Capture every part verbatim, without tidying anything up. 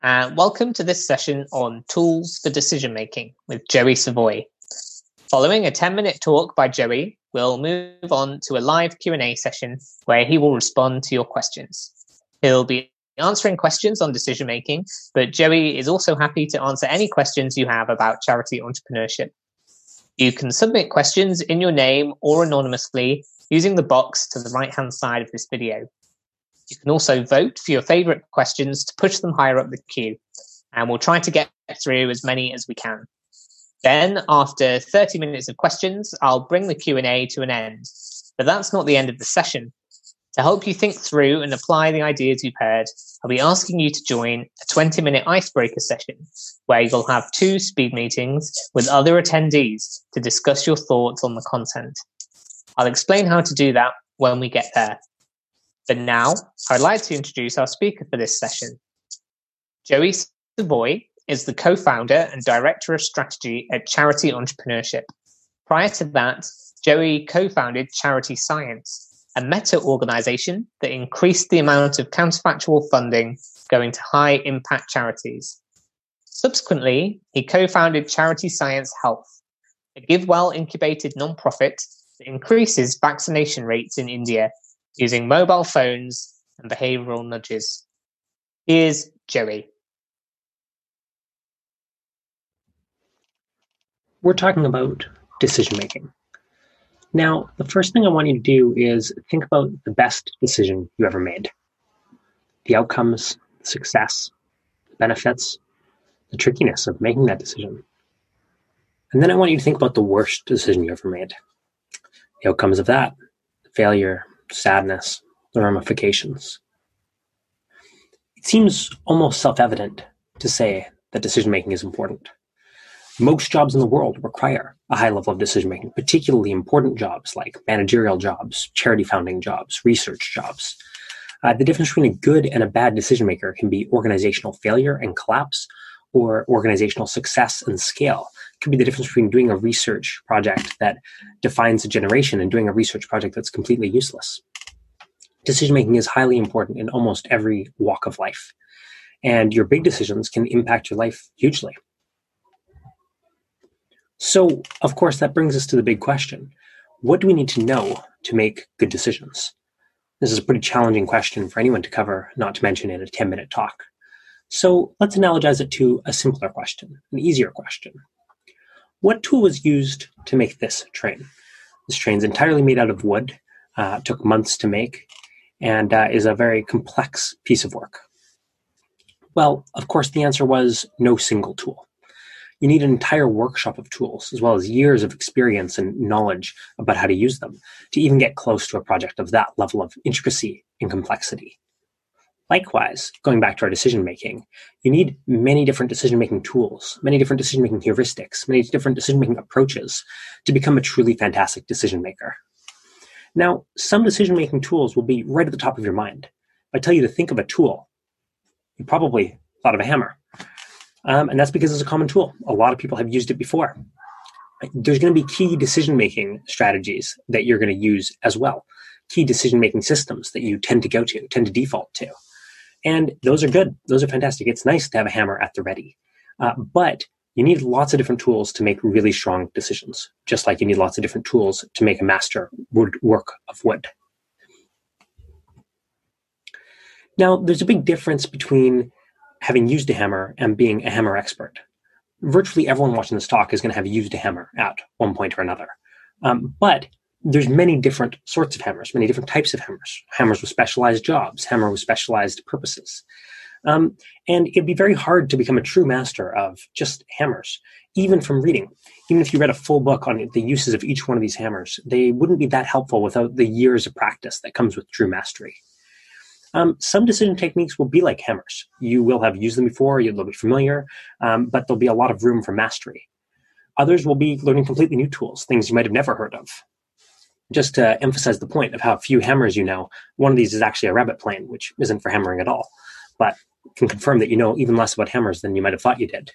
and welcome to this session on Tools for Decision Making with Joey Savoy. Following a ten-minute talk by Joey, we'll move on to a live Q and A session where he will respond to your questions. He'll be answering questions on decision making, but Joey is also happy to answer any questions you have about charity entrepreneurship. You can submit questions in your name or anonymously using the box to the right-hand side of this video. You can also vote for your favorite questions to push them higher up the queue, and we'll try to get through as many as we can. Then, after thirty minutes of questions, I'll bring the Q and A to an end. But that's not the end of the session. To help you think through and apply the ideas you've heard, I'll be asking you to join a twenty-minute icebreaker session where you'll have two speed meetings with other attendees to discuss your thoughts on the content. I'll explain how to do that when we get there. But now, I'd like to introduce our speaker for this session. Joey Savoy is the co-founder and director of strategy at Charity Entrepreneurship. Prior to that, Joey co-founded Charity Science, a meta-organization that increased the amount of counterfactual funding going to high-impact charities. Subsequently, he co-founded Charity Science Health, a GiveWell-incubated nonprofit that increases vaccination rates in India using mobile phones and behavioral nudges. Here's Joey. We're talking about decision-making. Now, the first thing I want you to do is think about the best decision you ever made. The outcomes, the success, the benefits, the trickiness of making that decision. And then I want you to think about the worst decision you ever made. The outcomes of that, the failure, sadness, the ramifications. It seems almost self-evident to say that decision-making is important. Most jobs in the world require a high level of decision-making, particularly important jobs like managerial jobs, charity founding jobs, research jobs. Uh, the difference between a good and a bad decision-maker can be organizational failure and collapse, or organizational success and scale. It could be the difference between doing a research project that defines a generation and doing a research project that's completely useless. Decision-making is highly important in almost every walk of life, and your big decisions can impact your life hugely. So, of course, that brings us to the big question. What do we need to know to make good decisions? This is a pretty challenging question for anyone to cover, not to mention in a ten-minute talk. So let's analogize it to a simpler question, an easier question. What tool was used to make this train? This train's entirely made out of wood, uh, took months to make, and uh, is a very complex piece of work. Well, of course, the answer was no single tool. You need an entire workshop of tools, as well as years of experience and knowledge about how to use them, to even get close to a project of that level of intricacy and complexity. Likewise, going back to our decision-making, you need many different decision-making tools, many different decision-making heuristics, many different decision-making approaches to become a truly fantastic decision-maker. Now, some decision-making tools will be right at the top of your mind. If I tell you to think of a tool, you probably thought of a hammer. Um, and that's because it's a common tool. A lot of people have used it before. There's going to be key decision-making strategies that you're going to use as well. Key decision-making systems that you tend to go to, tend to default to. And those are good. Those are fantastic. It's nice to have a hammer at the ready. Uh, but you need lots of different tools to make really strong decisions, just like you need lots of different tools to make a master wood work of wood. Now, there's a big difference between having used a hammer and being a hammer expert. Virtually everyone watching this talk is going to have used a hammer at one point or another. Um, but there's many different sorts of hammers, many different types of hammers, hammers with specialized jobs, hammer with specialized purposes. Um, and it'd be very hard to become a true master of just hammers, even from reading. Even if you read a full book on the uses of each one of these hammers, they wouldn't be that helpful without the years of practice that comes with true mastery. Um, some decision techniques will be like hammers. You will have used them before, you'll be familiar, um, but there'll be a lot of room for mastery. Others will be learning completely new tools, things you might have never heard of. Just to emphasize the point of how few hammers you know, one of these is actually a rabbit plane, which isn't for hammering at all, but can confirm that you know even less about hammers than you might have thought you did.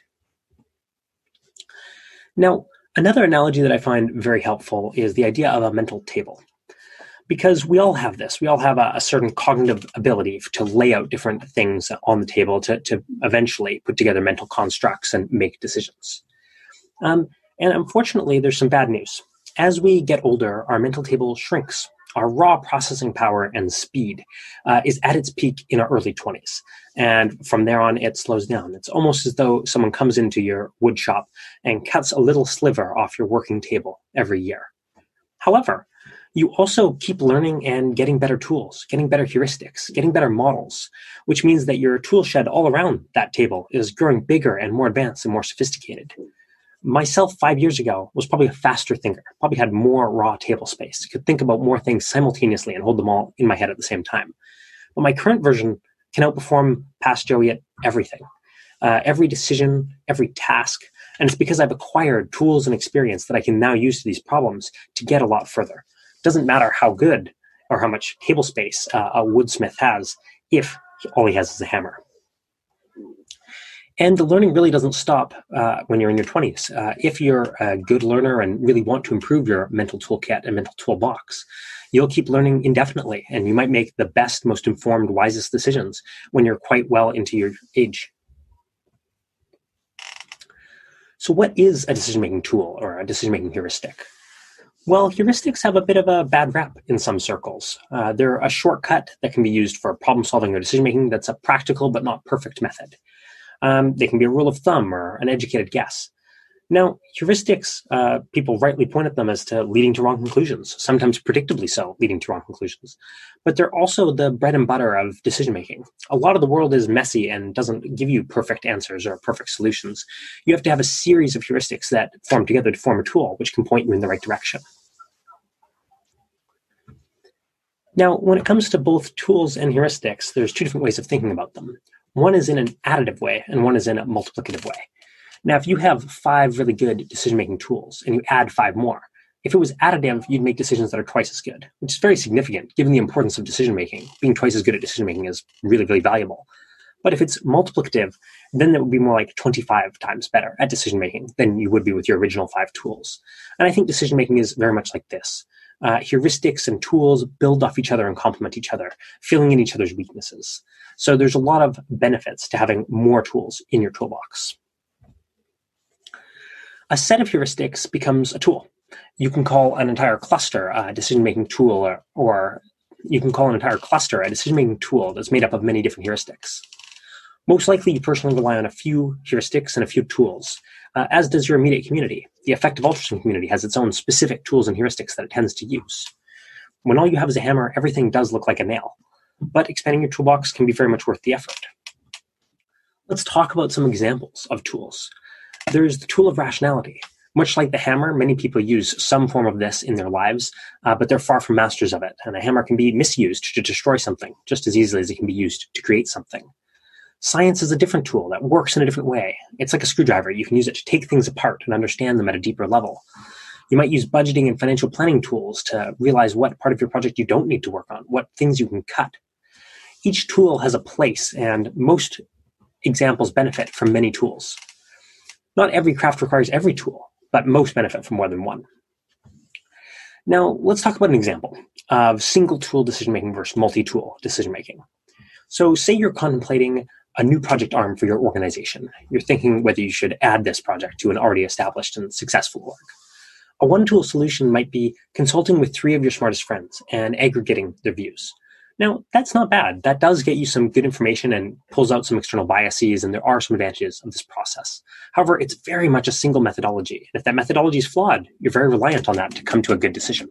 Now, another analogy that I find very helpful is the idea of a mental table. Because we all have this. We all have a, a certain cognitive ability to lay out different things on the table to, to eventually put together mental constructs and make decisions. Um, and unfortunately, there's some bad news. As we get older, our mental table shrinks. Our raw processing power and speed uh, is at its peak in our early twenties. And from there on, it slows down. It's almost as though someone comes into your wood shop and cuts a little sliver off your working table every year. However, you also keep learning and getting better tools, getting better heuristics, getting better models, which means that your tool shed all around that table is growing bigger and more advanced and more sophisticated. Myself, five years ago, was probably a faster thinker, probably had more raw table space, could think about more things simultaneously and hold them all in my head at the same time. But my current version can outperform past Joey at everything, uh, every decision, every task. And it's because I've acquired tools and experience that I can now use to these problems to get a lot further. It doesn't matter how good or how much table space uh, a woodsmith has if all he has is a hammer. And the learning really doesn't stop uh, when you're in your twenties. Uh, if you're a good learner and really want to improve your mental toolkit and mental toolbox, you'll keep learning indefinitely, and you might make the best, most informed, wisest decisions when you're quite well into your age. So what is a decision-making tool or a decision-making heuristic? Well, heuristics have a bit of a bad rap in some circles. Uh, they're a shortcut that can be used for problem-solving or decision-making that's a practical but not perfect method. Um, they can be a rule of thumb or an educated guess. Now, heuristics, uh, people rightly point at them as to leading to wrong conclusions, sometimes predictably so, leading to wrong conclusions. But they're also the bread and butter of decision-making. A lot of the world is messy and doesn't give you perfect answers or perfect solutions. You have to have a series of heuristics that form together to form a tool, which can point you in the right direction. Now, when it comes to both tools and heuristics, there's two different ways of thinking about them. One is in an additive way, and one is in a multiplicative way. Now, if you have five really good decision-making tools and you add five more, if it was additive, you'd make decisions that are twice as good, which is very significant given the importance of decision-making. Being twice as good at decision-making is really, really valuable. But if it's multiplicative, then it would be more like twenty-five times better at decision-making than you would be with your original five tools. And I think decision-making is very much like this. Uh, heuristics and tools build off each other and complement each other, filling in each other's weaknesses. So there's a lot of benefits to having more tools in your toolbox. A set of heuristics becomes a tool. You can call an entire cluster a decision-making tool, or, or you can call an entire cluster a decision-making tool that's made up of many different heuristics. Most likely, you personally rely on a few heuristics and a few tools, uh, as does your immediate community. The effective ultrasound community has its own specific tools and heuristics that it tends to use. When all you have is a hammer, everything does look like a nail. But expanding your toolbox can be very much worth the effort. Let's talk about some examples of tools. There's the tool of rationality. Much like the hammer, many people use some form of this in their lives, uh, but they're far from masters of it. And a hammer can be misused to destroy something just as easily as it can be used to create something. Science is a different tool that works in a different way. It's like a screwdriver. You can use it to take things apart and understand them at a deeper level. You might use budgeting and financial planning tools to realize what part of your project you don't need to work on, what things you can cut. Each tool has a place, and most examples benefit from many tools. Not every craft requires every tool, but most benefit from more than one. Now, let's talk about an example of single tool decision-making versus multi-tool decision-making. So say you're contemplating a new project arm for your organization. You're thinking whether you should add this project to an already established and successful org. A one-tool solution might be consulting with three of your smartest friends and aggregating their views. Now, that's not bad. That does get you some good information and pulls out some external biases, and there are some advantages of this process. However, it's very much a single methodology. And if that methodology is flawed, you're very reliant on that to come to a good decision.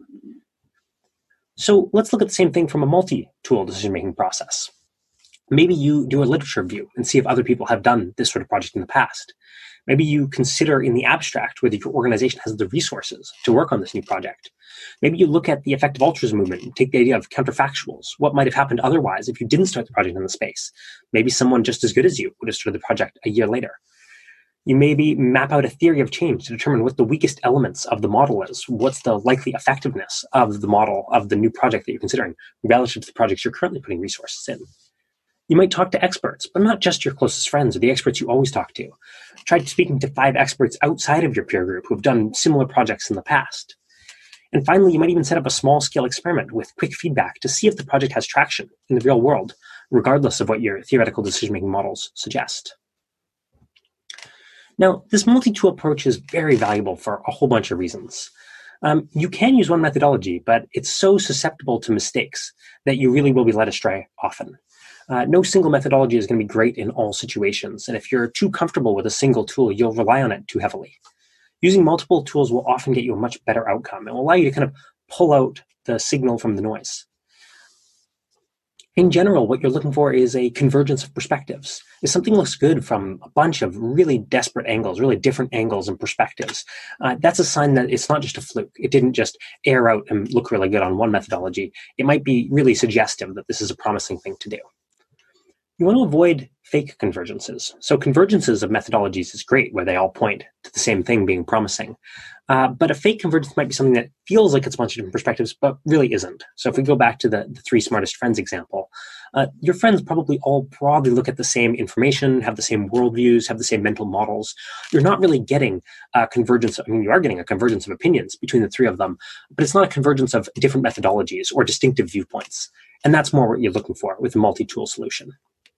So let's look at the same thing from a multi-tool decision-making process. Maybe you do a literature review and see if other people have done this sort of project in the past. Maybe you consider in the abstract whether your organization has the resources to work on this new project. Maybe you look at the effective altruism movement and take the idea of counterfactuals. What might have happened otherwise if you didn't start the project in the space? Maybe someone just as good as you would have started the project a year later. You maybe map out a theory of change to determine what the weakest elements of the model is. What's the likely effectiveness of the model of the new project that you're considering relative to the projects you're currently putting resources in. You might talk to experts, but not just your closest friends or the experts you always talk to. Try speaking to five experts outside of your peer group who have done similar projects in the past. And finally, you might even set up a small-scale experiment with quick feedback to see if the project has traction in the real world, regardless of what your theoretical decision-making models suggest. Now, this multi-tool approach is very valuable for a whole bunch of reasons. Um, you can use one methodology, but it's so susceptible to mistakes that you really will be led astray often. Uh, no single methodology is going to be great in all situations, and if you're too comfortable with a single tool, you'll rely on it too heavily. Using multiple tools will often get you a much better outcome. It will allow you to kind of pull out the signal from the noise. In general, what you're looking for is a convergence of perspectives. If something looks good from a bunch of really desperate angles, really different angles and perspectives, uh, that's a sign that it's not just a fluke. It didn't just air out and look really good on one methodology. It might be really suggestive that this is a promising thing to do. You want to avoid fake convergences. So convergences of methodologies is great, where they all point to the same thing being promising. Uh, but a fake convergence might be something that feels like it's a bunch of different perspectives, but really isn't. So if we go back to the, the three smartest friends example, uh, your friends probably all broadly look at the same information, have the same worldviews, have the same mental models. You're not really getting a convergence. I mean, you are getting a convergence of opinions between the three of them, but it's not a convergence of different methodologies or distinctive viewpoints. And that's more what you're looking for with a multi-tool solution.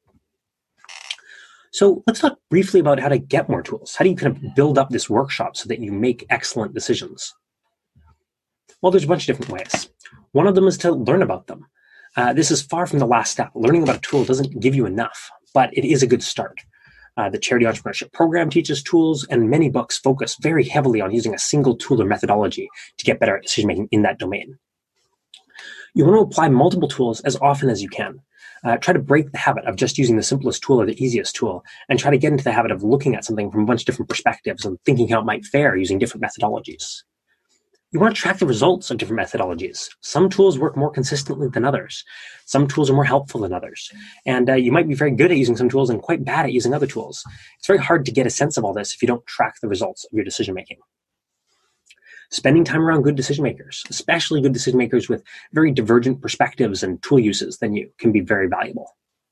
So let's talk briefly about how to get more tools. How do you kind of build up this workshop so that you make excellent decisions? Well, there's a bunch of different ways. One of them is to learn about them. Uh, this is far from the last step. Learning about a tool doesn't give you enough, but it is a good start. Uh, the Charity Entrepreneurship Program teaches tools, and many books focus very heavily on using a single tool or methodology to get better at decision-making in that domain. You want to apply multiple tools as often as you can. Uh, try to break the habit of just using the simplest tool or the easiest tool, and try to get into the habit of looking at something from a bunch of different perspectives and thinking how it might fare using different methodologies. You want to track the results of different methodologies. Some tools work more consistently than others. Some tools are more helpful than others. And uh, you might be very good at using some tools and quite bad at using other tools. It's very hard to get a sense of all this if you don't track the results of your decision-making. Spending time around good decision makers, especially good decision makers with very divergent perspectives and tool uses than you, can be very valuable.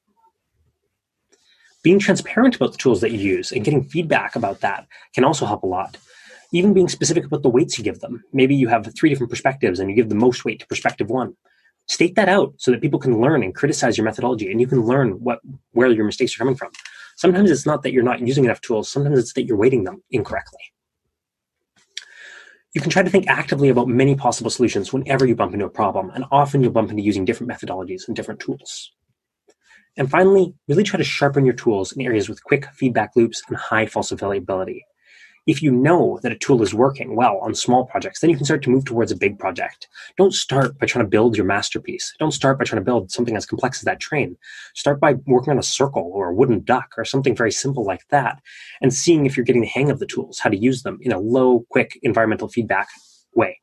Being transparent about the tools that you use and getting feedback about that can also help a lot. Even being specific about the weights you give them. Maybe you have three different perspectives and you give the most weight to perspective one. State that out so that people can learn and criticize your methodology, and you can learn what where your mistakes are coming from. Sometimes it's not that you're not using enough tools. Sometimes it's that you're weighting them incorrectly. You can try to think actively about many possible solutions whenever you bump into a problem, and often you'll bump into using different methodologies and different tools. And finally, really try to sharpen your tools in areas with quick feedback loops and high falsifiability. If you know that a tool is working well on small projects, then you can start to move towards a big project. Don't start by trying to build your masterpiece. Don't start by trying to build something as complex as that train. Start by working on a circle or a wooden duck or something very simple like that, and seeing if you're getting the hang of the tools, how to use them in a low, quick environmental feedback way.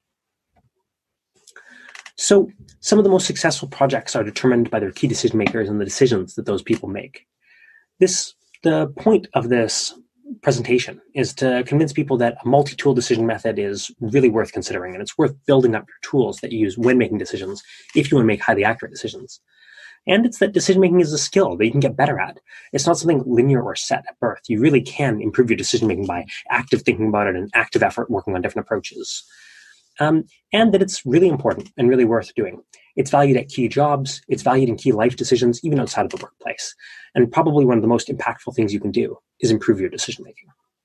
So some of the most successful projects are determined by their key decision makers and the decisions that those people make. This, the point of this presentation is to convince people that a multi-tool decision method is really worth considering, and it's worth building up your tools that you use when making decisions if you want to make highly accurate decisions. And it's that decision-making is a skill that you can get better at. It's not something linear or set at birth. You really can improve your decision-making by active thinking about it and active effort working on different approaches. Um, and that it's really important and really worth doing. It's valued at key jobs. It's valued in key life decisions, even outside of the workplace. And probably one of the most impactful things you can do is improve your decision-making.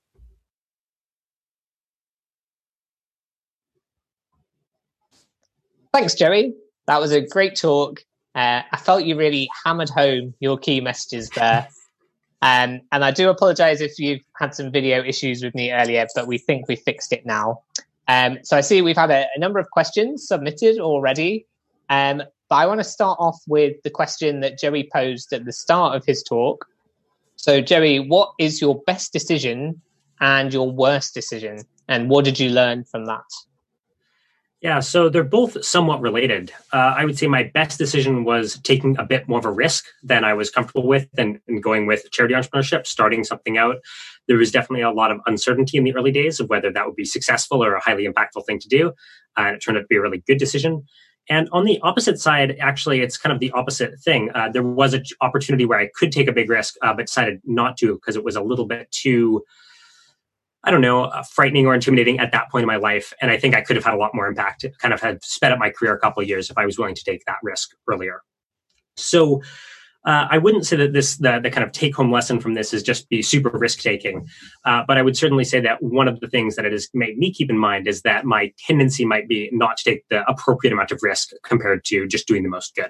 Thanks, Jerry. That was a great talk. Uh, I felt you really hammered home your key messages there. Um, and I do apologize if you've had some video issues with me earlier, but we think we fixed it now. Um, so I see we've had a, a number of questions submitted already. Um, but I want to start off with the question that Jerry posed at the start of his talk. So Jerry, what is your best decision and your worst decision? And what did you learn from that? Yeah, so they're both somewhat related. Uh, I would say my best decision was taking a bit more of a risk than I was comfortable with and, and going with charity entrepreneurship, starting something out. There was definitely a lot of uncertainty in the early days of whether that would be successful or a highly impactful thing to do. Uh, and it turned out to be a really good decision. And on the opposite side, actually, it's kind of the opposite thing. Uh, there was an opportunity where I could take a big risk, uh, but decided not to because it was a little bit too I don't know, uh, frightening or intimidating at that point in my life. And I think I could have had a lot more impact, kind of had sped up my career a couple of years if I was willing to take that risk earlier. So uh, I wouldn't say that this the, the kind of take-home lesson from this is just be super risk-taking. Uh, but I would certainly say that one of the things that it has made me keep in mind is that my tendency might be not to take the appropriate amount of risk compared to just doing the most good.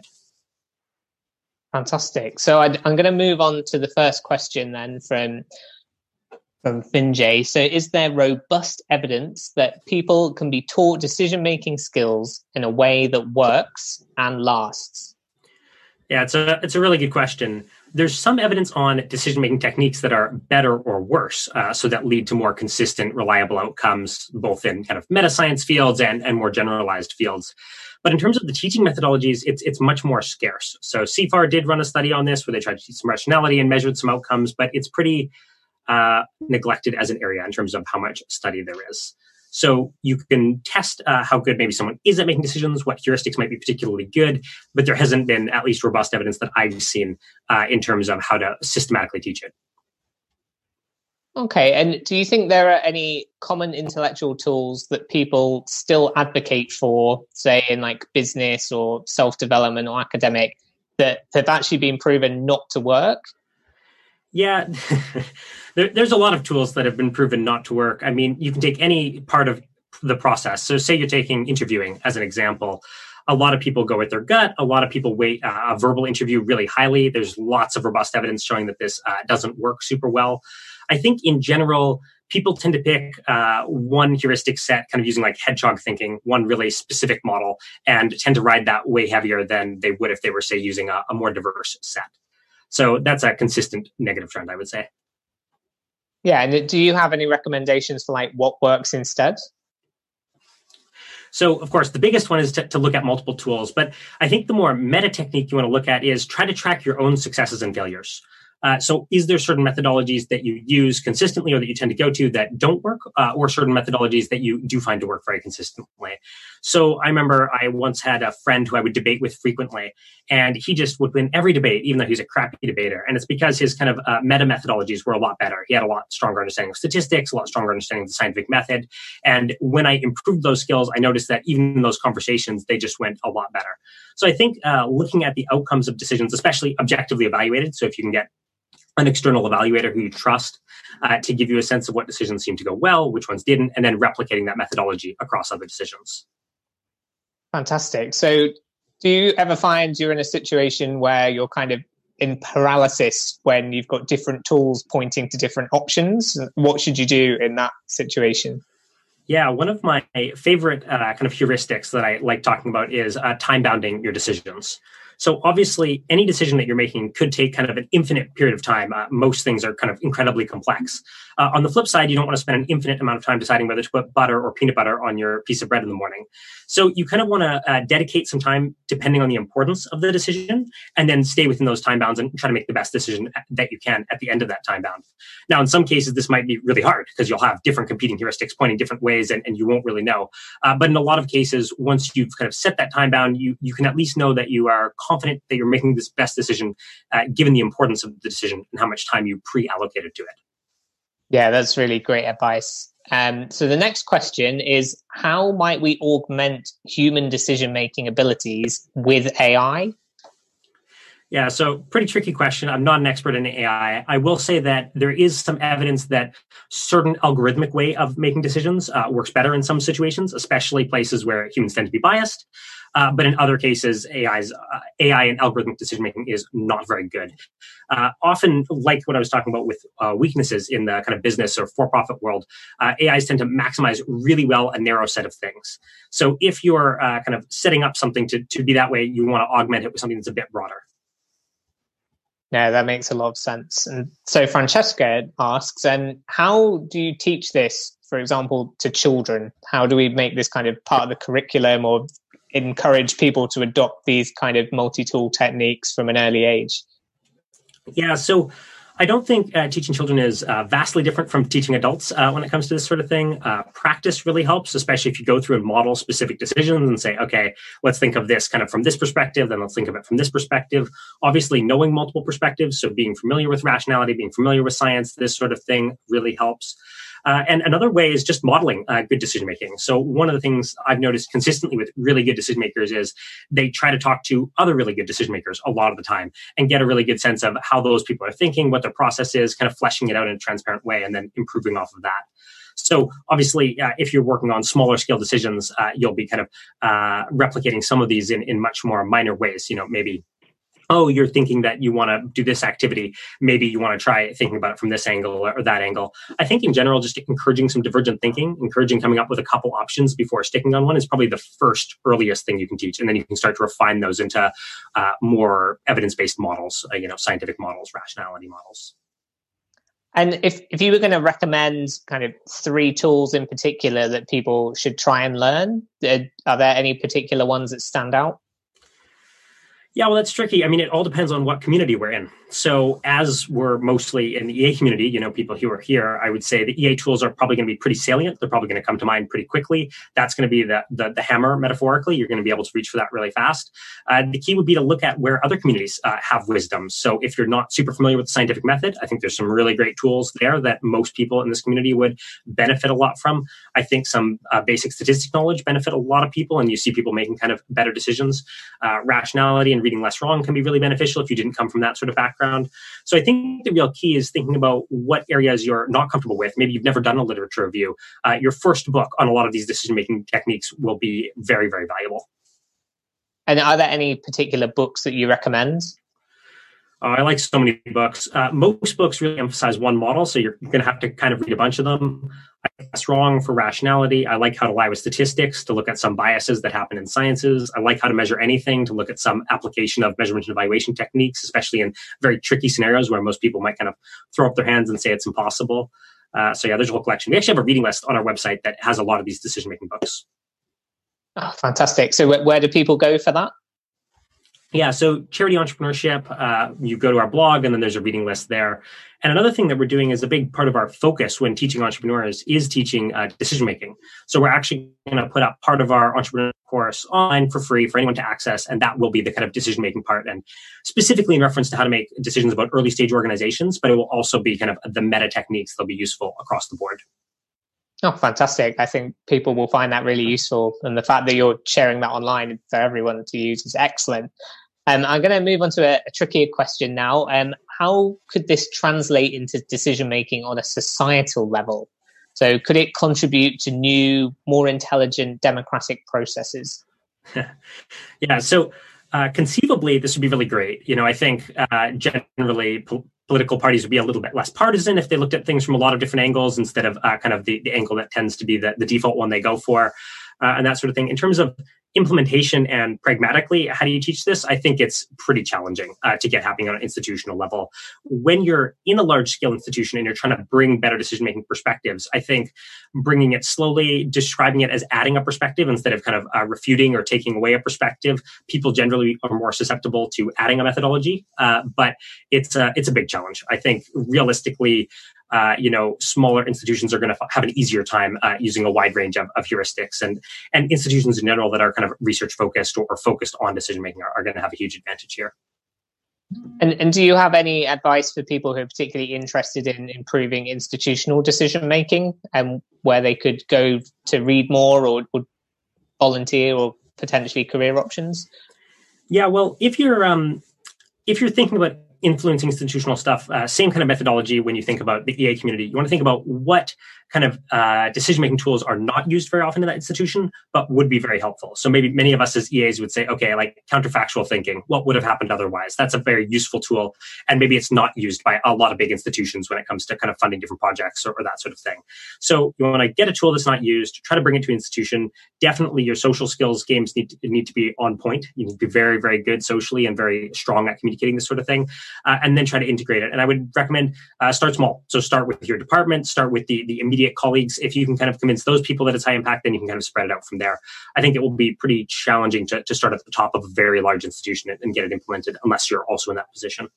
Fantastic. So I'd, I'm going to move on to the first question then from, from Finjay. So is there robust evidence that people can be taught decision-making skills in a way that works and lasts? Yeah, it's a it's a really good question. There's some evidence on decision-making techniques that are better or worse, uh, so that lead to more consistent, reliable outcomes, both in kind of meta science fields and, and more generalized fields. But in terms of the teaching methodologies, it's it's much more scarce. So C F A R did run a study on this where they tried to teach some rationality and measured some outcomes, but it's pretty uh, neglected as an area in terms of how much study there is. So you can test uh, how good maybe someone is at making decisions, what heuristics might be particularly good, but there hasn't been at least robust evidence that I've seen uh, in terms of how to systematically teach it. Okay, and do you think there are any common intellectual tools that people still advocate for, say in like business or self-development or academic, that have actually been proven not to work? Yeah, there, there's a lot of tools that have been proven not to work. I mean, you can take any part of the process. So say you're taking interviewing as an example. A lot of people go with their gut. A lot of people weight uh, a verbal interview really highly. There's lots of robust evidence showing that this uh, doesn't work super well. I think in general, people tend to pick uh, one heuristic set, kind of using like hedgehog thinking, one really specific model, and tend to ride that way heavier than they would if they were, say, using a, a more diverse set. So that's a consistent negative trend, I would say. Yeah, and do you have any recommendations for like what works instead? So, of course, the biggest one is to, to look at multiple tools. But I think the more meta technique you want to look at is try to track your own successes and failures. Uh, so is there certain methodologies that you use consistently or that you tend to go to that don't work, uh, or certain methodologies that you do find to work very consistently? So I remember I once had a friend who I would debate with frequently, and he just would win every debate, even though he's a crappy debater. And it's because his kind of uh, meta methodologies were a lot better. He had a lot stronger understanding of statistics, a lot stronger understanding of the scientific method. And when I improved those skills, I noticed that even in those conversations, they just went a lot better. So I think uh, looking at the outcomes of decisions, especially objectively evaluated, so if you can get an external evaluator who you trust uh, to give you a sense of what decisions seem to go well, which ones didn't, and then replicating that methodology across other decisions. Fantastic. So do you ever find you're in a situation where you're kind of in paralysis when you've got different tools pointing to different options? What should you do in that situation? Yeah, one of my favorite uh, kind of heuristics that I like talking about is uh, time bounding your decisions. So obviously, any decision that you're making could take kind of an infinite period of time. Uh, most things are kind of incredibly complex. Uh, on the flip side, you don't want to spend an infinite amount of time deciding whether to put butter or peanut butter on your piece of bread in the morning. So you kind of want to uh, dedicate some time depending on the importance of the decision, and then stay within those time bounds and try to make the best decision that you can at the end of that time bound. Now, in some cases, this might be really hard because you'll have different competing heuristics pointing different ways, and, and you won't really know. Uh, but in a lot of cases, once you've kind of set that time bound, you, you can at least know that you are confident that you're making this best decision, uh, given the importance of the decision and how much time you pre-allocated to it. Yeah, that's really great advice. Um, so the next question is, how might we augment human decision-making abilities with A I? Yeah, so pretty tricky question. I'm not an expert in A I. I will say that there is some evidence that certain algorithmic way of making decisions uh, works better in some situations, especially places where humans tend to be biased. Uh, but in other cases, A I's, uh, A I and algorithmic decision-making is not very good. Uh, often, like what I was talking about with uh, weaknesses in the kind of business or for-profit world, uh, A Is tend to maximize really well a narrow set of things. So if you're uh, kind of setting up something to, to be that way, you want to augment it with something that's a bit broader. Yeah, that makes a lot of sense. And so Francesca asks, and how do you teach this, for example, to children? How do we make this kind of part of the curriculum or encourage people to adopt these kind of multi-tool techniques from an early age? Yeah, so I don't think uh, teaching children is uh, vastly different from teaching adults uh, when it comes to this sort of thing. Uh, practice really helps, especially if you go through and model specific decisions and say, okay, let's think of this kind of from this perspective, then let's think of it from this perspective. Obviously, knowing multiple perspectives, so being familiar with rationality, being familiar with science, this sort of thing really helps. Uh, and another way is just modeling uh, good decision making. So one of the things I've noticed consistently with really good decision makers is they try to talk to other really good decision makers a lot of the time and get a really good sense of how those people are thinking, what their process is, kind of fleshing it out in a transparent way, and then improving off of that. So obviously, uh, if you're working on smaller scale decisions, uh, you'll be kind of uh, replicating some of these in, in much more minor ways. You know, maybe, oh, you're thinking that you want to do this activity. Maybe you want to try thinking about it from this angle or, or that angle. I think in general, just encouraging some divergent thinking, encouraging coming up with a couple options before sticking on one is probably the first earliest thing you can teach. And then you can start to refine those into uh, more evidence-based models, uh, you know, scientific models, rationality models. And if, if you were going to recommend kind of three tools in particular that people should try and learn, are there any particular ones that stand out? Yeah, well, that's tricky. I mean, it all depends on what community we're in. So as we're mostly in the E A community, you know, people who are here, I would say the E A tools are probably going to be pretty salient. They're probably going to come to mind pretty quickly. That's going to be the, the, the hammer, metaphorically. You're going to be able to reach for that really fast. Uh, the key would be to look at where other communities uh, have wisdom. So if you're not super familiar with the scientific method, I think there's some really great tools there that most people in this community would benefit a lot from. I think some uh, basic statistic knowledge benefit a lot of people, and you see people making kind of better decisions. Uh, rationality and reading less wrong can be really beneficial if you didn't come from that sort of background. So I think the real key is thinking about what areas you're not comfortable with. Maybe you've never done a literature review. Uh, your first book on a lot of these decision-making techniques will be very, very valuable. And are there any particular books that you recommend? Uh, I like so many books. Uh, most books really emphasize one model, so you're going to have to kind of read a bunch of them. I like Strong for rationality. I like How to Lie with Statistics to look at some biases that happen in sciences. I like How to Measure Anything to look at some application of measurement and evaluation techniques, especially in very tricky scenarios where most people might kind of throw up their hands and say it's impossible. Uh, so yeah, there's a whole collection. We actually have a reading list on our website that has a lot of these decision-making books. Oh, fantastic. So wh- where do people go for that? Yeah, so Charity Entrepreneurship, uh, you go to our blog and then there's a reading list there. And another thing that we're doing is a big part of our focus when teaching entrepreneurs is teaching uh, decision-making. So we're actually going to put up part of our entrepreneur course online for free for anyone to access. And that will be the kind of decision-making part, and specifically in reference to how to make decisions about early stage organizations, but it will also be kind of the meta techniques that'll be useful across the board. Oh, fantastic. I think people will find that really useful. And the fact that you're sharing that online for everyone to use is excellent. Um, I'm going to move on to a, a trickier question now. Um, how could this translate into decision-making on a societal level? So could it contribute to new, more intelligent democratic processes? Yeah, so uh, conceivably, this would be really great. You know, I think uh, generally po- political parties would be a little bit less partisan if they looked at things from a lot of different angles instead of uh, kind of the, the angle that tends to be the, the default one they go for, uh, and that sort of thing. In terms of implementation and pragmatically, how do you teach this? I think it's pretty challenging uh, to get happening on an institutional level. When you're in a large scale institution and you're trying to bring better decision-making perspectives, I think bringing it slowly, describing it as adding a perspective instead of kind of uh, refuting or taking away a perspective, people generally are more susceptible to adding a methodology. Uh, but it's a, it's a big challenge. I think realistically, Uh, you know, smaller institutions are going to f- have an easier time uh, using a wide range of, of heuristics, and and institutions in general that are kind of research focused or, or focused on decision making are, are going to have a huge advantage here. And, and do you have any advice for people who are particularly interested in improving institutional decision making, and where they could go to read more or would volunteer or potentially career options? Yeah, well, if you're um, if you're thinking about influencing institutional stuff, uh, same kind of methodology when you think about the E A community. You want to think about what kind of uh, decision-making tools are not used very often in that institution, but would be very helpful. So maybe many of us as E As would say, okay, like counterfactual thinking, what would have happened otherwise? That's a very useful tool. And maybe it's not used by a lot of big institutions when it comes to kind of funding different projects or, or that sort of thing. So you want to get a tool that's not used, try to bring it to an institution. Definitely your social skills games need to, need to be on point. You need to be very, very good socially and very strong at communicating this sort of thing. Uh, and then try to integrate it. And I would recommend uh, start small. So start with your department, start with the, the immediate colleagues. If you can kind of convince those people that it's high impact, then you can kind of spread it out from there. I think it will be pretty challenging to, to start at the top of a very large institution and, and get it implemented unless you're also in that position.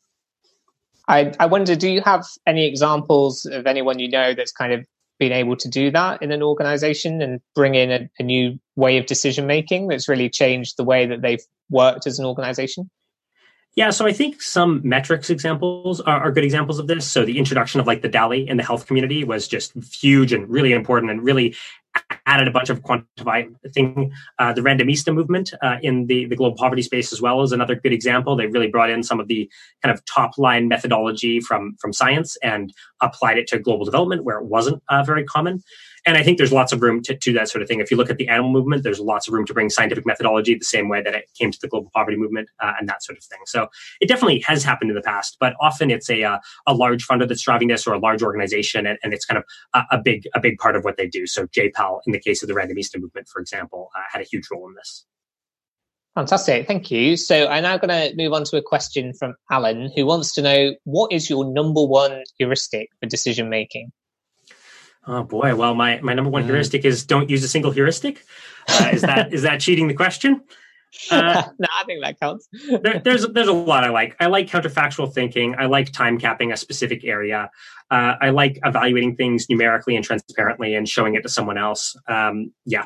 I, I wonder, do you have any examples of anyone you know that's kind of been able to do that in an organization and bring in a, a new way of decision making that's really changed the way that they've worked as an organization? Yeah, so I think some metrics examples are, are good examples of this. So the introduction of like the DALI in the health community was just huge and really important and really added a bunch of quantified thing. Uh, the randomista movement uh, in the, the global poverty space as well is another good example. They really brought in some of the kind of top line methodology from, from science and applied it to global development where it wasn't uh, very common. And I think there's lots of room to do that sort of thing. If you look at the animal movement, there's lots of room to bring scientific methodology the same way that it came to the global poverty movement uh, and that sort of thing. So it definitely has happened in the past, but often it's a uh, a large funder that's driving this or a large organization, and, and it's kind of a, a big a big part of what they do. So J PAL, in the case of the randomista movement, for example, uh, had a huge role in this. Fantastic, thank you. So I'm now going to move on to a question from Alan, who wants to know, what is your number one heuristic for decision making? Oh boy! Well, my, my number one heuristic is don't use a single heuristic. Uh, is that is that cheating the question? Uh, no, I think that counts. there, there's there's a lot I like. I like counterfactual thinking. I like time capping a specific area. Uh, I like evaluating things numerically and transparently and showing it to someone else. Um, yeah.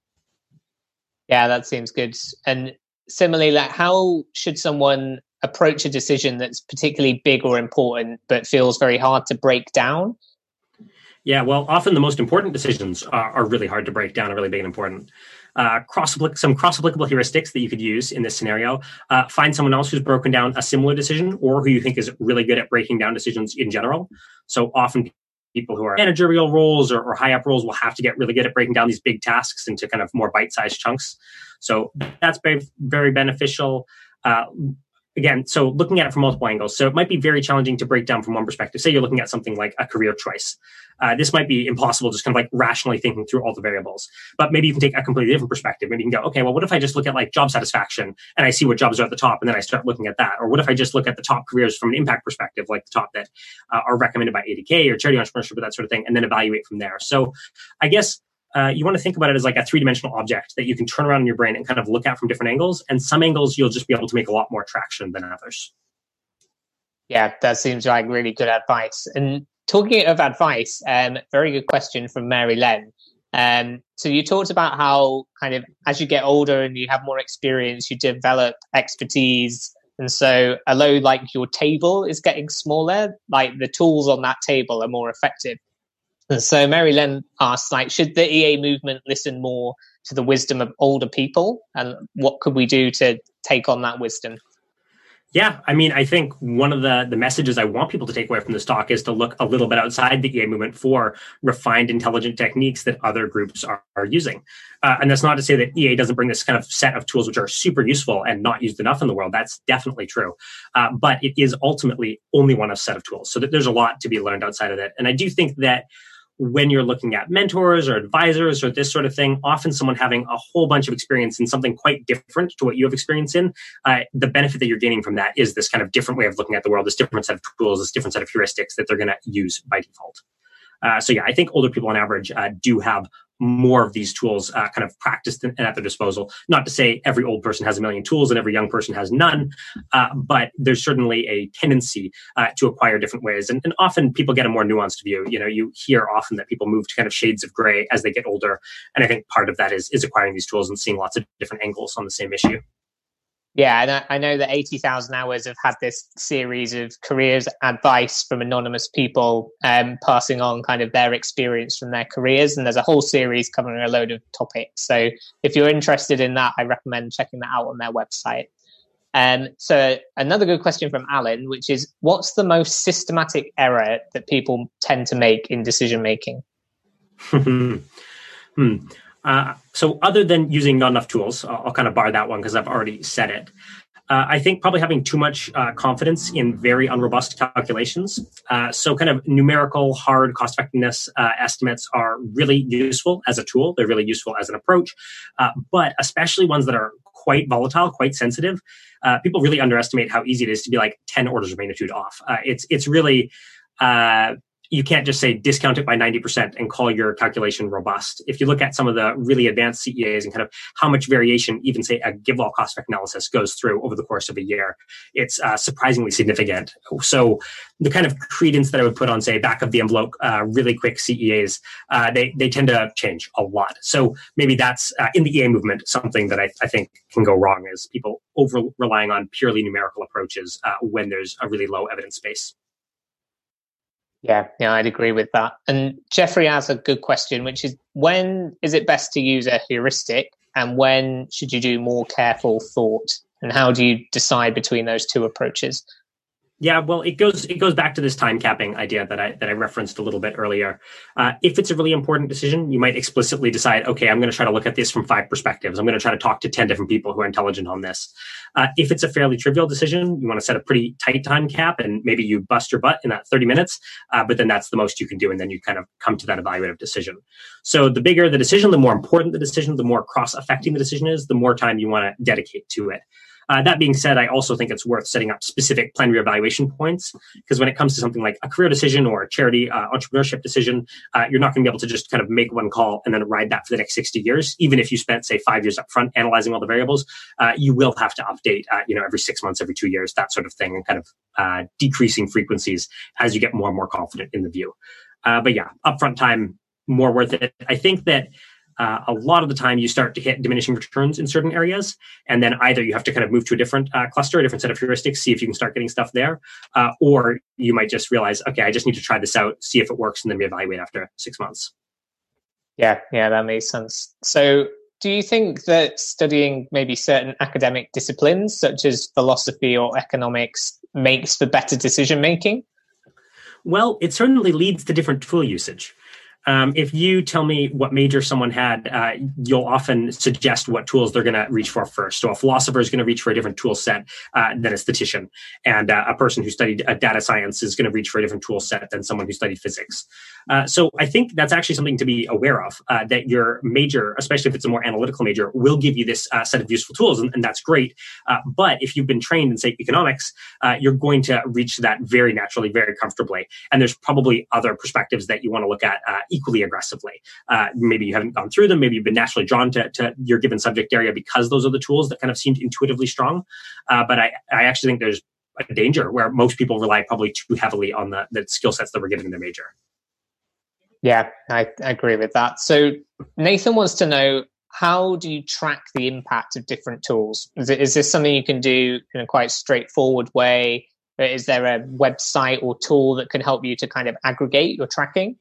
Yeah, that seems good. And similarly, like, how should someone approach a decision that's particularly big or important but feels very hard to break down? Yeah, well, often the most important decisions are, are really hard to break down and really big and important. Uh, cross some cross-applicable heuristics that you could use in this scenario. Uh, find someone else who's broken down a similar decision or who you think is really good at breaking down decisions in general. So often people who are managerial roles or, or high-up roles will have to get really good at breaking down these big tasks into kind of more bite-sized chunks. So that's very, very beneficial. Uh, Again, so looking at it from multiple angles. So it might be very challenging to break down from one perspective. Say you're looking at something like a career choice. Uh, this might be impossible just kind of like rationally thinking through all the variables. But maybe you can take a completely different perspective. Maybe you can go, okay, well, what if I just look at like job satisfaction and I see what jobs are at the top and then I start looking at that? Or what if I just look at the top careers from an impact perspective, like the top that uh, are recommended by A D K or charity entrepreneurship or that sort of thing, and then evaluate from there. So I guess Uh, you want to think about it as like a three-dimensional object that you can turn around in your brain and kind of look at from different angles. And some angles you'll just be able to make a lot more traction than others. Yeah, that seems like really good advice. And talking of advice, um, very good question from Mary Len. Um, so you talked about how kind of as you get older and you have more experience, you develop expertise. And so although like your table is getting smaller, like the tools on that table are more effective. And so Mary Len asks, like, should the E A movement listen more to the wisdom of older people? And what could we do to take on that wisdom? Yeah, I mean, I think one of the, the messages I want people to take away from this talk is to look a little bit outside the E A movement for refined, intelligent techniques that other groups are, are using. Uh, and that's not to say that E A doesn't bring this kind of set of tools which are super useful and not used enough in the world. That's definitely true. Uh, but it is ultimately only one of a set of tools. So that there's a lot to be learned outside of it. And I do think that when you're looking at mentors or advisors or this sort of thing, often someone having a whole bunch of experience in something quite different to what you have experience in, uh, the benefit that you're gaining from that is this kind of different way of looking at the world, this different set of tools, this different set of heuristics that they're going to use by default. Uh, so yeah, I think older people on average uh, do have more of these tools uh, kind of practiced and at their disposal. Not to say every old person has a million tools and every young person has none, uh, but there's certainly a tendency uh, to acquire different ways. And, and often people get a more nuanced view. You know, you hear often that people move to kind of shades of gray as they get older. And I think part of that is, is acquiring these tools and seeing lots of different angles on the same issue. Yeah, and I, I know that eighty thousand Hours have had this series of careers advice from anonymous people um, passing on kind of their experience from their careers. And there's a whole series covering a load of topics. So if you're interested in that, I recommend checking that out on their website. Um, so another good question from Alan, which is, what's the most systematic error that people tend to make in decision making? hmm. Uh, so other than using not enough tools, I'll, I'll kind of bar that one because I've already said it. Uh, I think probably having too much uh, confidence in very unrobust calculations. Uh, so kind of numerical, hard cost effectiveness uh, estimates are really useful as a tool. They're really useful as an approach, uh, but especially ones that are quite volatile, quite sensitive. Uh, people really underestimate how easy it is to be like ten orders of magnitude off. Uh, it's it's really... Uh, you can't just say discount it by ninety percent and call your calculation robust. If you look at some of the really advanced C E As and kind of how much variation, even say a give all cost effect analysis goes through over the course of a year, it's uh, surprisingly significant. So the kind of credence that I would put on, say, back of the envelope, uh, really quick C E As, uh, they, they tend to change a lot. So maybe that's uh, in the E A movement, something that I, I think can go wrong is people over relying on purely numerical approaches uh, when there's a really low evidence base. Yeah, yeah, I'd agree with that. And Jeffrey has a good question, which is, when is it best to use a heuristic and when should you do more careful thought? And how do you decide between those two approaches? Yeah, well, it goes it goes back to this time capping idea that I that I referenced a little bit earlier. Uh, if it's a really important decision, you might explicitly decide, okay, I'm going to try to look at this from five perspectives. I'm going to try to talk to ten different people who are intelligent on this. Uh, if it's a fairly trivial decision, you want to set a pretty tight time cap, and maybe you bust your butt in that thirty minutes, uh, but then that's the most you can do, and then you kind of come to that evaluative decision. So the bigger the decision, the more important the decision, the more cross-affecting the decision is, the more time you want to dedicate to it. Uh, that being said, I also think it's worth setting up specific plan reevaluation points, because when it comes to something like a career decision or a charity uh, entrepreneurship decision, uh, you're not going to be able to just kind of make one call and then ride that for the next sixty years. Even if you spent, say, five years up front analyzing all the variables, uh, you will have to update, uh, you know, every six months, every two years, that sort of thing, and kind of uh, decreasing frequencies as you get more and more confident in the view. Uh, but yeah, upfront time, more worth it. I think that Uh, a lot of the time you start to hit diminishing returns in certain areas, and then either you have to kind of move to a different uh, cluster, a different set of heuristics, see if you can start getting stuff there, uh, or you might just realize, okay, I just need to try this out, see if it works, and then reevaluate after six months. Yeah, yeah, that makes sense. So do you think that studying maybe certain academic disciplines, such as philosophy or economics, makes for better decision making? Well, it certainly leads to different tool usage. Um, if you tell me what major someone had, uh, you'll often suggest what tools they're going to reach for first. So a philosopher is going to reach for a different tool set uh, than a statistician. And uh, a person who studied uh, data science is going to reach for a different tool set than someone who studied physics. Uh, so I think that's actually something to be aware of, uh, that your major, especially if it's a more analytical major, will give you this uh, set of useful tools, and, and that's great. Uh, but if you've been trained in, say, economics, uh, you're going to reach that very naturally, very comfortably. And there's probably other perspectives that you want to look at uh, equally aggressively. Uh, maybe you haven't gone through them. Maybe you've been naturally drawn to, to your given subject area because those are the tools that kind of seemed intuitively strong. Uh, but I, I actually think there's a danger where most people rely probably too heavily on the, the skill sets that were given in their major. Yeah, I, I agree with that. So Nathan wants to know, how do you track the impact of different tools? Is, it, is this something you can do in a quite straightforward way? Is there a website or tool that can help you to kind of aggregate your tracking?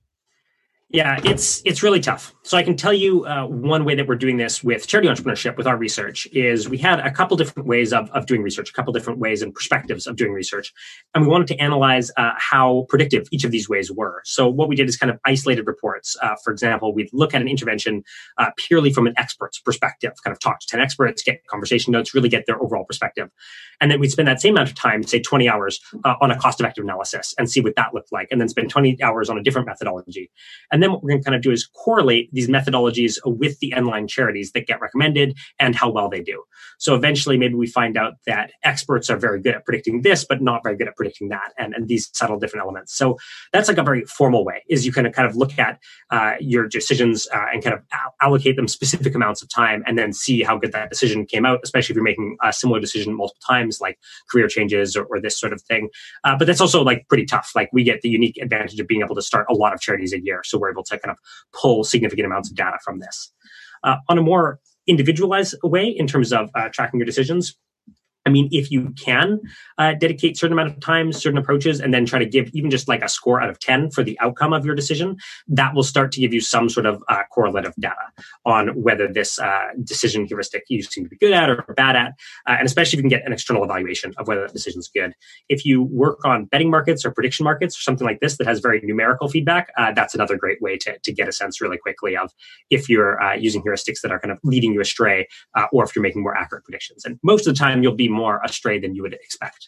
Yeah, it's it's really tough. So I can tell you uh, one way that we're doing this with charity entrepreneurship, with our research, is we had a couple different ways of, of doing research, a couple different ways and perspectives of doing research. And we wanted to analyze uh, how predictive each of these ways were. So what we did is kind of isolated reports. Uh, for example, we'd look at an intervention uh, purely from an expert's perspective, kind of talk to ten experts, get conversation notes, really get their overall perspective. And then we'd spend that same amount of time, say twenty hours, uh, on a cost-effective analysis and see what that looked like, and then spend twenty hours on a different methodology. And then what we're going to kind of do is correlate these methodologies with the end-line charities that get recommended and how well they do. So eventually, maybe we find out that experts are very good at predicting this, but not very good at predicting that, and, and these subtle different elements. So that's like a very formal way, is you can kind of look at uh, your decisions uh, and kind of allocate them specific amounts of time and then see how good that decision came out, especially if you're making a similar decision multiple times, like career changes or, or this sort of thing. Uh, but that's also like pretty tough. Like we get the unique advantage of being able to start a lot of charities a year. So we're able to kind of pull significant amounts of data from this. Uh, on a more individualized way in terms of uh, tracking your decisions, I mean, if you can uh, dedicate certain amount of time, certain approaches, and then try to give even just like a score out of ten for the outcome of your decision, that will start to give you some sort of uh, correlative data on whether this uh, decision heuristic you seem to be good at or bad at, uh, and especially if you can get an external evaluation of whether that decision is good. If you work on betting markets or prediction markets or something like this that has very numerical feedback, uh, that's another great way to, to get a sense really quickly of if you're uh, using heuristics that are kind of leading you astray, uh, or if you're making more accurate predictions. And most of the time, you'll be more astray than you would expect.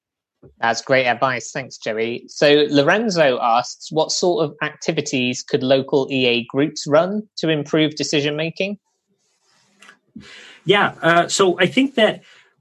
That's great advice. Thanks, Joey. So Lorenzo asks, what sort of activities could local E A groups run to improve decision making? Yeah, uh, so I think that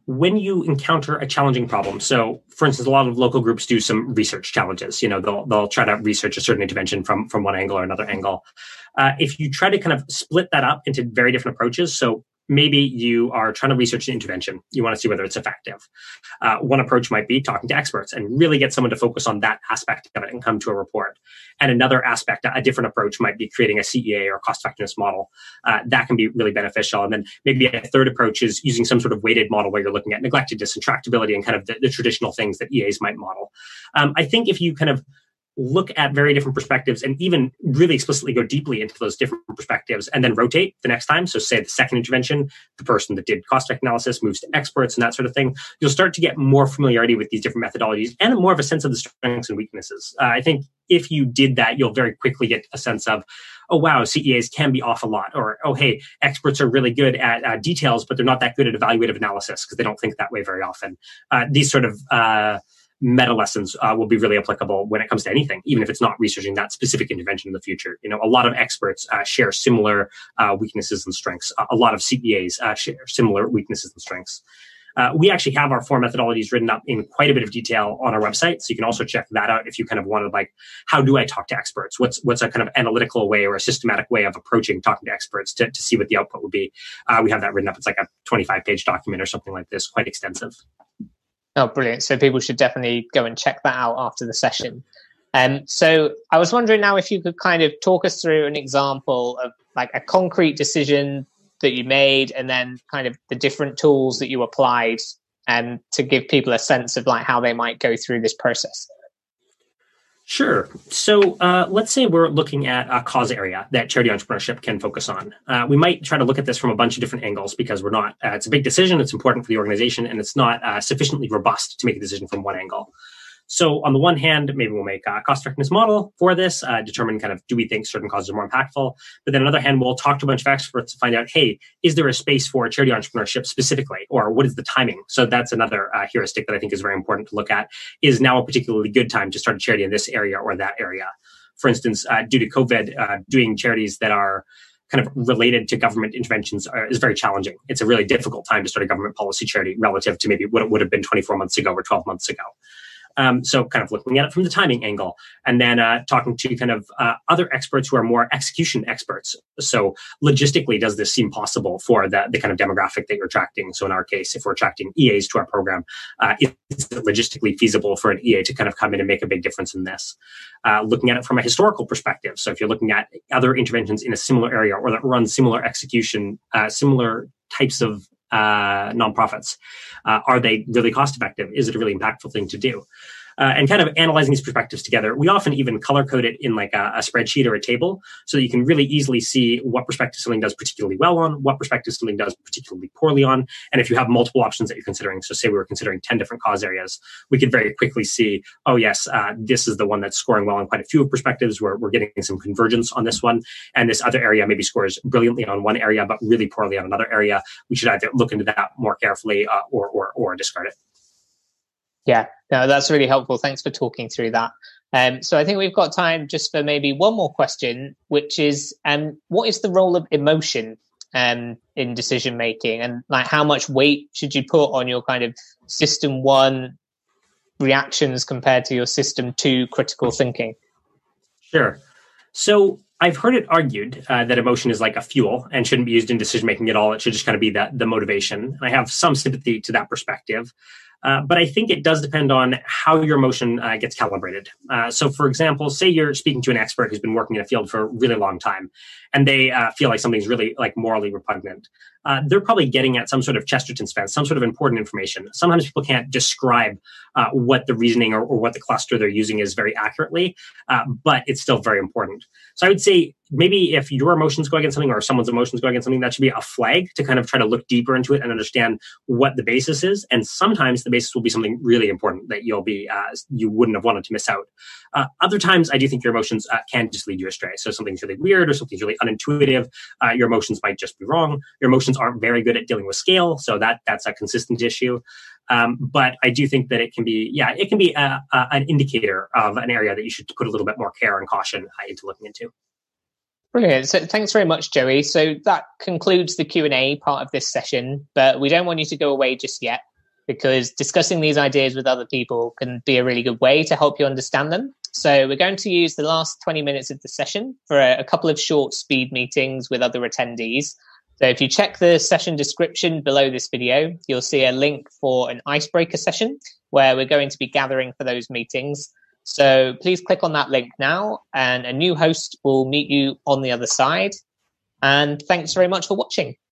when you encounter a challenging problem, so for instance, a lot of local groups do some research challenges. You know, they'll they'll try to research a certain intervention from from one angle or another angle. Uh, if you try to kind of split that up into very different approaches, so maybe you are trying to research an intervention. You want to see whether it's effective. Uh, one approach might be talking to experts and really get someone to focus on that aspect of it and come to a report. And another aspect, a different approach might be creating a C E A or cost effectiveness model. Uh, that can be really beneficial. And then maybe a third approach is using some sort of weighted model where you're looking at neglectedness and tractability and kind of the, the traditional things that E As might model. Um, I think if you kind of look at very different perspectives and even really explicitly go deeply into those different perspectives and then rotate the next time. So say the second intervention, the person that did cost effect analysis moves to experts and that sort of thing. You'll start to get more familiarity with these different methodologies and more of a sense of the strengths and weaknesses. Uh, I think if you did that, you'll very quickly get a sense of, oh, wow, C E As can be off a lot. Or, oh, hey, experts are really good at uh, details, but they're not that good at evaluative analysis because they don't think that way very often. Uh, these sort of uh, meta lessons uh, will be really applicable when it comes to anything, even if it's not researching that specific intervention in the future. You know, a lot of experts uh, share similar uh, weaknesses and strengths. Uh, a lot of C E As uh, share similar weaknesses and strengths. Uh, we actually have our four methodologies written up in quite a bit of detail on our website. So you can also check that out if you kind of wanted, like, how do I talk to experts? What's what's a kind of analytical way or a systematic way of approaching talking to experts to, to see what the output would be? Uh, we have that written up. It's like a twenty-five page document or something like this, quite extensive. Oh, brilliant. So people should definitely go and check that out after the session. Um, so I was wondering now if you could kind of talk us through an example of like a concrete decision that you made and then kind of the different tools that you applied and to give people a sense of like how they might go through this process. Sure. So uh, let's say we're looking at a cause area that charity entrepreneurship can focus on. Uh, we might try to look at this from a bunch of different angles because we're not, uh, it's a big decision, it's important for the organization, and it's not uh, sufficiently robust to make a decision from one angle. So on the one hand, maybe we'll make a cost effectiveness model for this, uh, determine kind of, do we think certain causes are more impactful? But then on the other hand, we'll talk to a bunch of experts to find out, hey, is there a space for charity entrepreneurship specifically? Or what is the timing? So that's another uh, heuristic that I think is very important to look at. Is now a particularly good time to start a charity in this area or that area? For instance, uh, due to COVID, uh, doing charities that are kind of related to government interventions are, is very challenging. It's a really difficult time to start a government policy charity relative to maybe what it would have been twenty-four months ago or twelve months ago. Um, so kind of looking at it from the timing angle, and then uh, talking to kind of uh, other experts who are more execution experts. So logistically, does this seem possible for the, the kind of demographic that you're attracting? So in our case, if we're attracting E As to our program, uh, is it logistically feasible for an E A to kind of come in and make a big difference in this? Uh, looking at it from a historical perspective. So if you're looking at other interventions in a similar area or that run similar execution, uh, similar types of uh, nonprofits, uh, are they really cost effective? Is it a really impactful thing to do? Uh, and kind of analyzing these perspectives together. We often even color code it in like a, a spreadsheet or a table so that you can really easily see what perspective something does particularly well on, what perspective something does particularly poorly on. And if you have multiple options that you're considering, so say we were considering ten different cause areas, we could very quickly see, oh yes, uh, this is the one that's scoring well on quite a few perspectives. We're, we're getting some convergence on this one. And this other area maybe scores brilliantly on one area, but really poorly on another area. We should either look into that more carefully uh, or, or, or discard it. Yeah, no, that's really helpful. Thanks for talking through that. Um, so I think we've got time just for maybe one more question, which is, um, what is the role of emotion um, in decision making, and like how much weight should you put on your kind of system one reactions compared to your system two critical thinking? Sure. So I've heard it argued uh, that emotion is like a fuel and shouldn't be used in decision making at all. It should just kind of be that the motivation. And I have some sympathy to that perspective. Uh, but I think it does depend on how your emotion uh, gets calibrated. Uh, so, for example, say you're speaking to an expert who's been working in a field for a really long time, and they uh, feel like something's really like morally repugnant. Uh, they're probably getting at some sort of Chesterton's fence, some sort of important information. Sometimes people can't describe uh, what the reasoning or, or what the cluster they're using is very accurately, uh, but it's still very important. So I would say maybe if your emotions go against something or someone's emotions go against something, that should be a flag to kind of try to look deeper into it and understand what the basis is. And sometimes the basis will be something really important that you'll be, uh, you wouldn't have wanted to miss out. Uh, other times, I do think your emotions uh, can just lead you astray. So something's really weird or something's really unintuitive. Uh, your emotions might just be wrong. Your emotions aren't very good at dealing with scale. So that that's a consistent issue. Um, but I do think that it can be, yeah, it can be a, a, an indicator of an area that you should put a little bit more care and caution uh, into looking into. Brilliant. So thanks very much, Joey. So that concludes the Q and A part of this session, but we don't want you to go away just yet. because discussing these ideas with other people can be a really good way to help you understand them. So we're going to use the last twenty minutes of the session for a, a couple of short speed meetings with other attendees. So if you check the session description below this video, you'll see a link for an icebreaker session where we're going to be gathering for those meetings. So please click on that link now, and a new host will meet you on the other side. And thanks very much for watching.